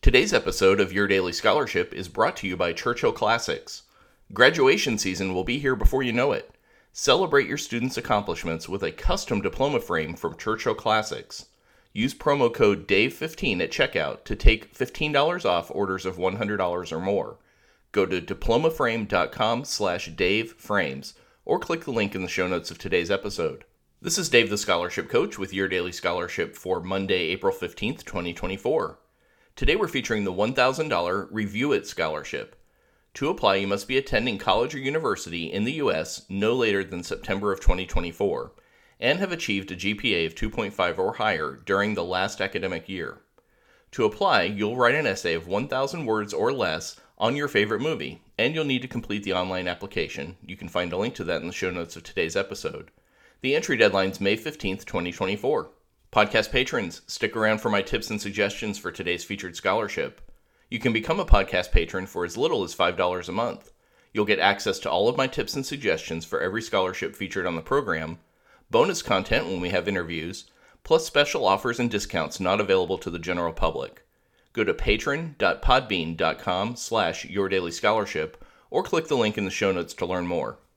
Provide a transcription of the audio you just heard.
Today's episode of Your Daily Scholarship is brought to you by Churchill Classics. Graduation season will be here before you know it. Celebrate your students' accomplishments with a custom diploma frame from Churchill Classics. Use promo code DAVE15 at checkout to take $15 off orders of $100 or more. Go to diplomaframe.com/DaveFrames or click the link in the show notes of today's episode. This is Dave the Scholarship Coach with Your Daily Scholarship for Monday, April 15th, 2024. Today we're featuring the $1,000 Review It Scholarship. To apply, you must be attending college or university in the U.S. no later than September of 2024 and have achieved a GPA of 2.5 or higher during the last academic year. To apply, you'll write an essay of 1,000 words or less on your favorite movie, and you'll need to complete the online application. You can find a link to that in the show notes of today's episode. The entry deadline is May 15th, 2024. Podcast patrons, stick around for my tips and suggestions for today's featured scholarship. You can become a podcast patron for as little as $5 a month. You'll get access to all of my tips and suggestions for every scholarship featured on the program, bonus content when we have interviews, plus special offers and discounts not available to the general public. Go to patron.podbean.com/yourdailyscholarship or click the link in the show notes to learn more.